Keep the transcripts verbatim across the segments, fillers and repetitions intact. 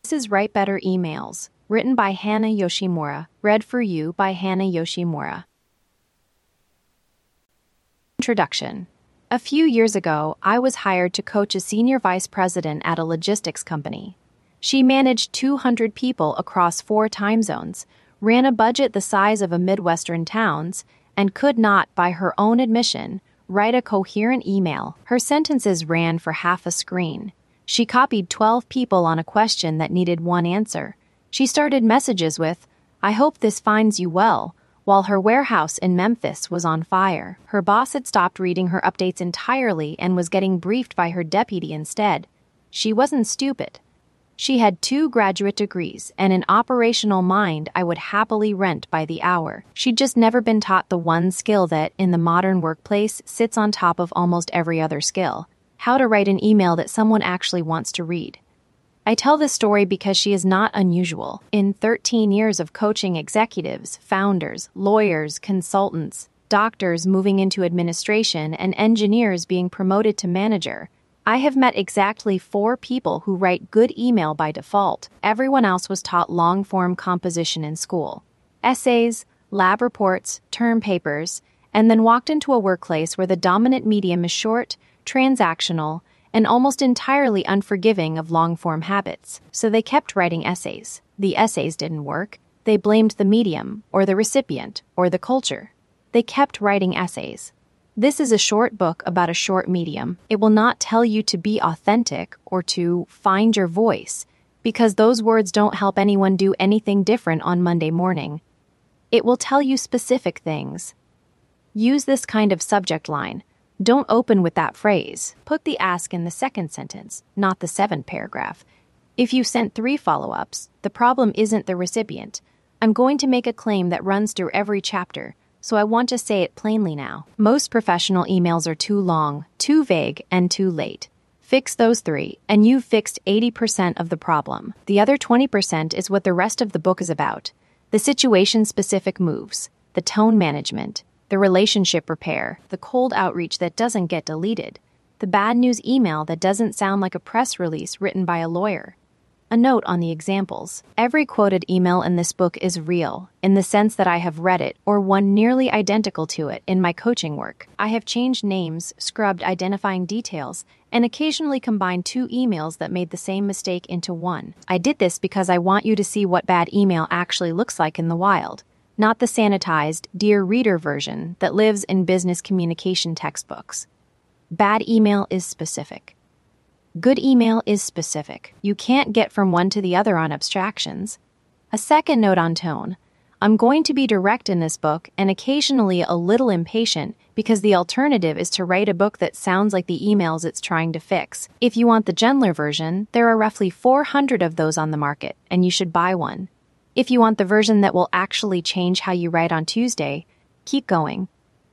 This is Write Better Emails, written by Hana Yoshimura, read for you by Hana Yoshimura. Introduction. A few years ago, I was hired to coach a senior vice president at a logistics company. She managed two hundred people across four time zones, ran a budget the size of a Midwestern town's, and could not, by her own admission, write a coherent email. Her sentences ran for half a screen. She copied twelve people on a question that needed one answer. She started messages with, "I hope this finds you well," while her warehouse in Memphis was on fire. Her boss had stopped reading her updates entirely and was getting briefed by her deputy instead. She wasn't stupid. She had two graduate degrees and an operational mind I would happily rent by the hour. She'd just never been taught the one skill that, in the modern workplace, sits on top of almost every other skill: how to write an email that someone actually wants to read. I tell this story because she is not unusual. In thirteen years of coaching executives, founders, lawyers, consultants, doctors moving into administration, and engineers being promoted to manager, I have met exactly four people who write good email by default. Everyone else was taught long-form composition in school, essays, lab reports, term papers, and then walked into a workplace where the dominant medium is short, transactional, and almost entirely unforgiving of long-form habits. So they kept writing essays. The essays didn't work. They blamed the medium, or the recipient, or the culture. They kept writing essays. This is a short book about a short medium. It will not tell you to be authentic or to find your voice, because those words don't help anyone do anything different on Monday morning. It will tell you specific things. Use this kind of subject line. Don't open with that phrase. Put the ask in the second sentence, not the seventh paragraph. If you sent three follow-ups, the problem isn't the recipient. I'm going to make a claim that runs through every chapter, so I want to say it plainly now. Most professional emails are too long, too vague, and too late. Fix those three, and you've fixed eighty percent of the problem. The other twenty percent is what the rest of the book is about: the situation-specific moves, the tone management, the relationship repair, the cold outreach that doesn't get deleted, the bad news email that doesn't sound like a press release written by a lawyer. A note on the examples. Every quoted email in this book is real, in the sense that I have read it, or one nearly identical to it, in my coaching work. I have changed names, scrubbed identifying details, and occasionally combined two emails that made the same mistake into one. I did this because I want you to see what bad email actually looks like in the wild, not the sanitized, Dear Reader version that lives in business communication textbooks. Bad email is specific. Good email is specific. You can't get from one to the other on abstractions. A second note on tone. I'm going to be direct in this book and occasionally a little impatient because the alternative is to write a book that sounds like the emails it's trying to fix. If you want the gentler version, there are roughly four hundred of those on the market, and you should buy one. If you want the version that will actually change how you write on Tuesday, keep going.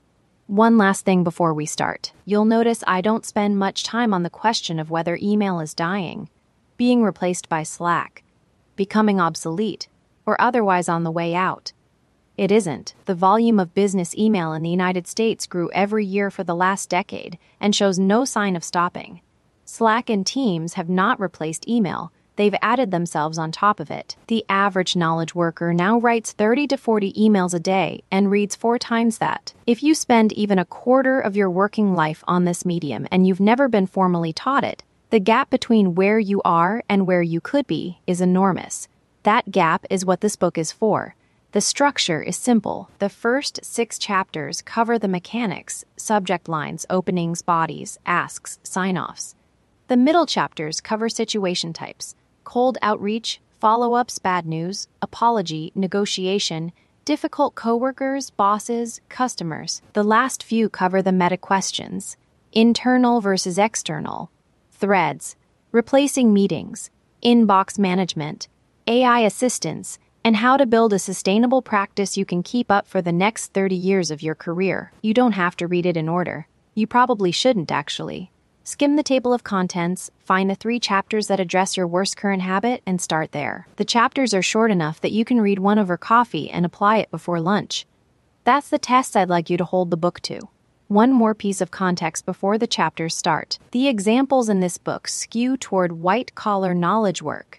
One last thing before we start. You'll notice I don't spend much time on the question of whether email is dying, being replaced by Slack, becoming obsolete, or otherwise on the way out. It isn't. The volume of business email in the United States grew every year for the last decade and shows no sign of stopping. Slack and Teams have not replaced email. They've added themselves on top of it. The average knowledge worker now writes thirty to forty emails a day and reads four times that. If you spend even a quarter of your working life on this medium and you've never been formally taught it, the gap between where you are and where you could be is enormous. That gap is what this book is for. The structure is simple. The first six chapters cover the mechanics, subject lines, openings, bodies, asks, sign-offs. The middle chapters cover situation types: cold outreach, follow-ups, bad news, apology, negotiation, difficult coworkers, bosses, customers. The last few cover the meta questions: internal versus external, threads, replacing meetings, inbox management, A I assistance, and how to build a sustainable practice you can keep up for the next thirty years of your career. You don't have to read it in order. You probably shouldn't, actually. Skim the table of contents, find the three chapters that address your worst current habit, and start there. The chapters are short enough that you can read one over coffee and apply it before lunch. That's the test I'd like you to hold the book to. One more piece of context before the chapters start. The examples in this book skew toward white-collar knowledge work,